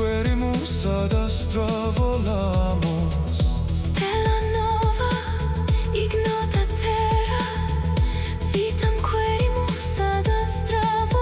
querimus ad astra volamos. Stella nova, ignota terra, vitam querimus ad astra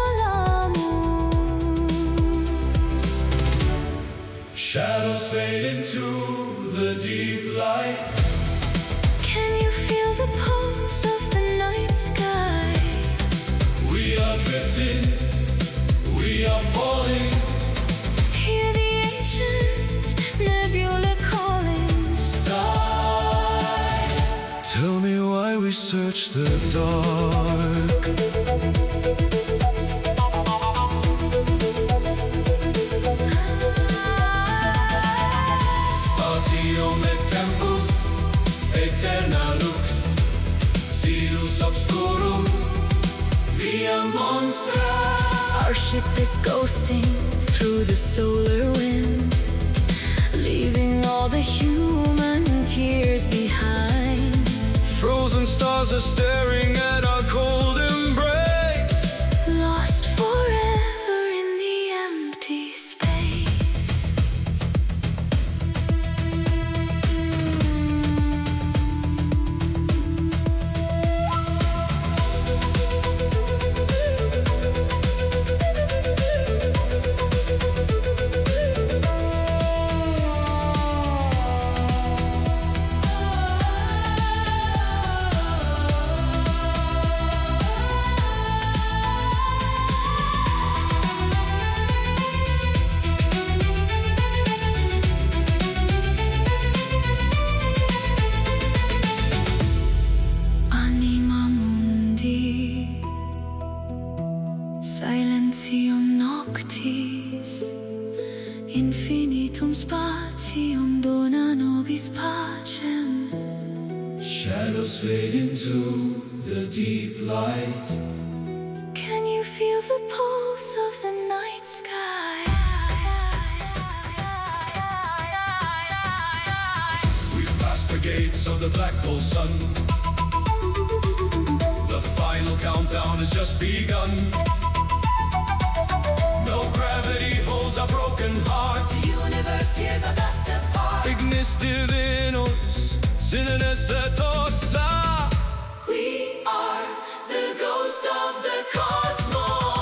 volamus. Shadows fade into the deep light. Can you feel the pulse of the night sky? We are drifting, we are falling. Hear the ancient nebula calling. Sigh. Tell me why we search the dark. Spatio me tempus, aeterna lux, Sirius obscurum, via monstra. Our ship is ghosting through the solar wind, leaving all the human tears behind. Frozen stars are staring at our cold embrace. Lost forever in the empty space. Silentium noctis, infinitum spatium dona nobis pacem. Shadows fade into the deep light. Can you feel the pulse of the night sky? We've passed the gates of the black hole sun. The final countdown has just begun. No gravity holds our broken hearts. The universe tears our dust apart. Ignis divinos, sine necetosa. We are the ghost of the cosmos.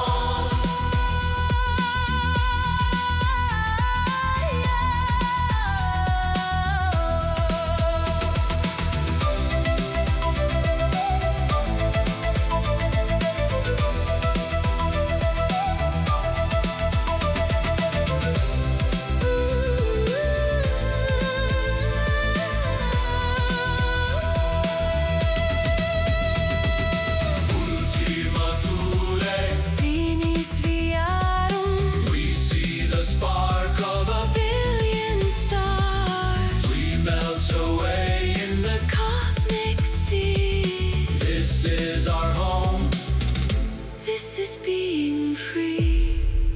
This is being free.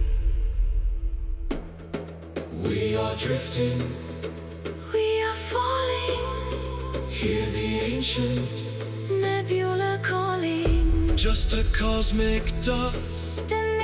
We are drifting, We are falling. hear the ancient, Nebula calling. just a cosmic dust. And